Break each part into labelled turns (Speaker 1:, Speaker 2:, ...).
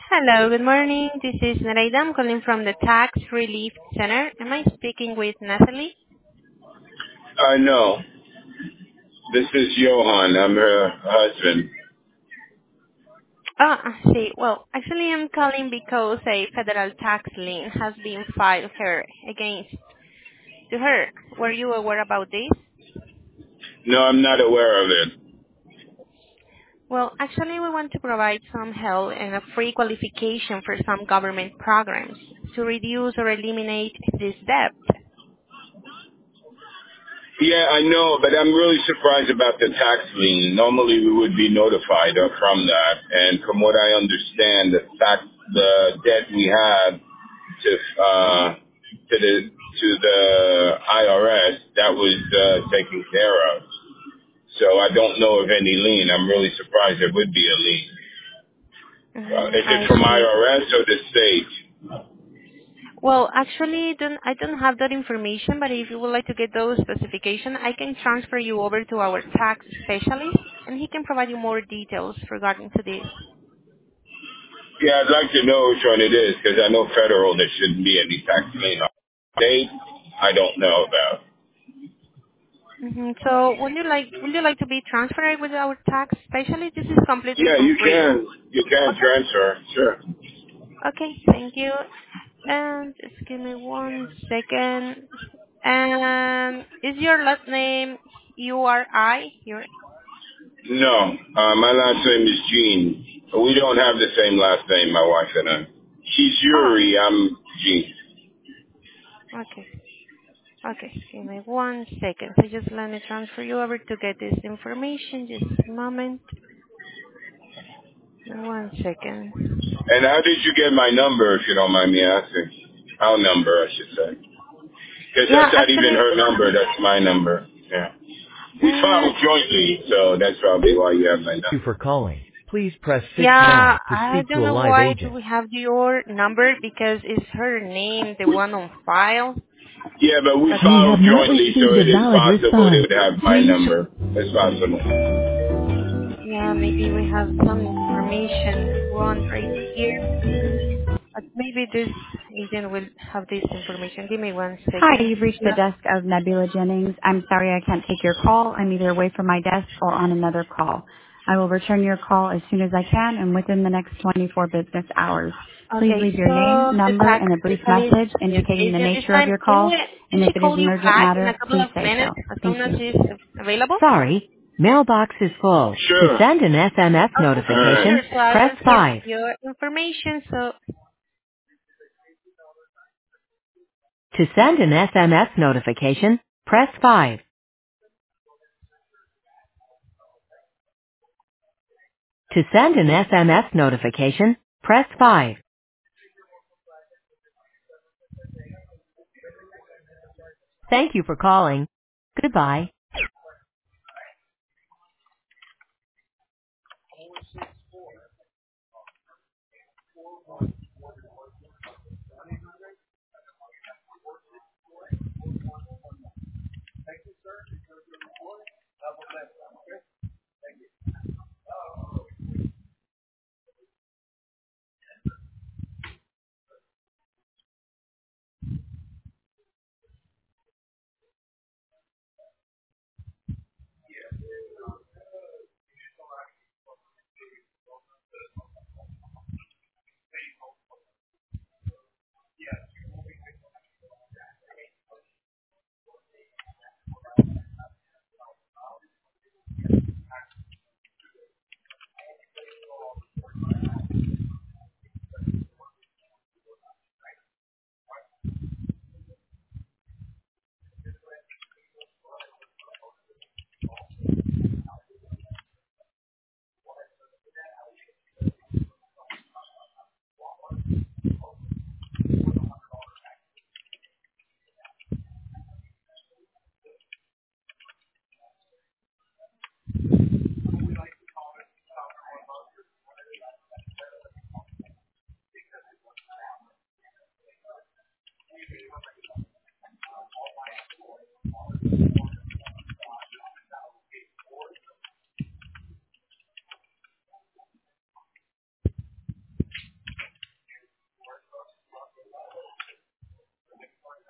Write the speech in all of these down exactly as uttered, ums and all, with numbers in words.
Speaker 1: Hello, good morning. This is Nereida. I'm calling from the Tax Relief Center. Am I speaking with Natalie?
Speaker 2: Uh, no. This is Johan. I'm her husband.
Speaker 1: Oh, I see. Well, actually, I'm calling because a federal tax lien has been filed her against to her. Were you aware about this?
Speaker 2: No, I'm not aware of it.
Speaker 1: Well, actually, we want to provide some help and a free qualification for some government programs to reduce or eliminate this debt.
Speaker 2: Yeah, I know, but I'm really surprised about the tax lien. Normally we would be notified uh, from that, and from what I understand, the tax, the debt we have to uh, to the to the I R S, that was uh, taken care of. So I don't know of any lien. I'm really surprised there would be a lien. Uh,
Speaker 1: Mm,
Speaker 2: is it
Speaker 1: I
Speaker 2: from
Speaker 1: see.
Speaker 2: I R S or the state?
Speaker 1: Well, actually, don't, I don't have that information, but if you would like to get those specifications, I can transfer you over to our tax specialist, and he can provide you more details regarding to this.
Speaker 2: Yeah, I'd like to know which one it is because I know federal there shouldn't be any tax lien on state. I don't know about.
Speaker 1: hmm So, would you like would you like to be transferred with our tax specialist? This is completely
Speaker 2: Yeah,
Speaker 1: for
Speaker 2: you
Speaker 1: free.
Speaker 2: can. You can
Speaker 1: Okay.
Speaker 2: transfer. Sure.
Speaker 1: Okay. Thank you. And just give me one second. And is your last name U R I? Your
Speaker 2: No, uh, my last name is Gene. We don't have the same last name, my wife and I. She's
Speaker 1: oh,
Speaker 2: Yuri. I'm Gene.
Speaker 1: okay. Okay, give me one second. So just let me transfer you over to get this information. Just a moment. One second.
Speaker 2: And how did you get my number, if you don't mind me asking? Our number, I should say. Because
Speaker 1: Yeah,
Speaker 2: that's not even
Speaker 1: actually,
Speaker 2: her number. That's my number. Yeah. We
Speaker 1: mm,
Speaker 2: filed jointly, so that's probably why you have my number.
Speaker 3: Thank you for calling. Please press six
Speaker 1: yeah,
Speaker 3: now to
Speaker 1: I
Speaker 3: speak
Speaker 1: don't
Speaker 3: to a
Speaker 1: know
Speaker 3: live
Speaker 1: why do
Speaker 3: agent.
Speaker 1: we have your number because it's her name, the one on file.
Speaker 2: Yeah, but we
Speaker 1: But
Speaker 3: We
Speaker 2: filed
Speaker 3: have not
Speaker 2: jointly, so
Speaker 3: received a
Speaker 2: it is
Speaker 3: valid
Speaker 2: possible they
Speaker 3: response.
Speaker 2: would have my
Speaker 3: Please.
Speaker 2: number. It's possible.
Speaker 1: yeah, maybe we have some information wrong right here. But maybe this agent will have this information. Give me one
Speaker 4: Hi,
Speaker 1: second.
Speaker 4: you've reached the
Speaker 1: Yeah.
Speaker 4: desk of Nebula Jennings. I'm sorry I can't take your call. I'm either away from my desk or on another call. I will return your call as soon as I can and within the next twenty-four business hours. Please
Speaker 1: Okay,
Speaker 4: leave your name,
Speaker 1: so the
Speaker 4: number,
Speaker 1: tax
Speaker 4: and a brief
Speaker 1: specialist,
Speaker 4: message
Speaker 1: yes,
Speaker 4: indicating the
Speaker 1: agent this
Speaker 4: nature of
Speaker 1: time,
Speaker 4: your
Speaker 1: can,
Speaker 4: call,
Speaker 1: you, can
Speaker 4: and if
Speaker 1: she
Speaker 4: it is
Speaker 1: call
Speaker 4: an
Speaker 1: you
Speaker 4: urgent
Speaker 1: back in a
Speaker 4: matter,
Speaker 1: couple
Speaker 4: please
Speaker 1: of
Speaker 4: say
Speaker 1: minutes
Speaker 4: so.
Speaker 1: as soon
Speaker 4: Thank
Speaker 1: as
Speaker 4: you.
Speaker 1: she's available?
Speaker 3: Sorry, mailbox is full. To
Speaker 2: Sure.
Speaker 3: send an S M S
Speaker 1: Okay,
Speaker 2: All right.
Speaker 1: sure.
Speaker 3: notification,
Speaker 1: So I
Speaker 3: press
Speaker 1: will give
Speaker 3: five.
Speaker 1: your information. So,
Speaker 3: To send an S M S notification, press five. To send an S M S notification, press five. Thank you for calling. Goodbye.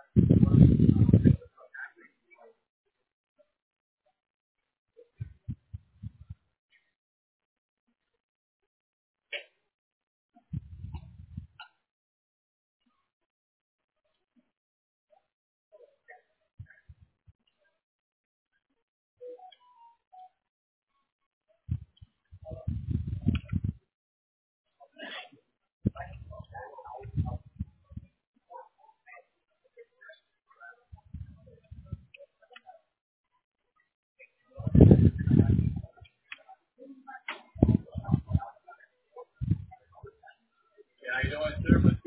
Speaker 2: Yeah, you know what, sir? But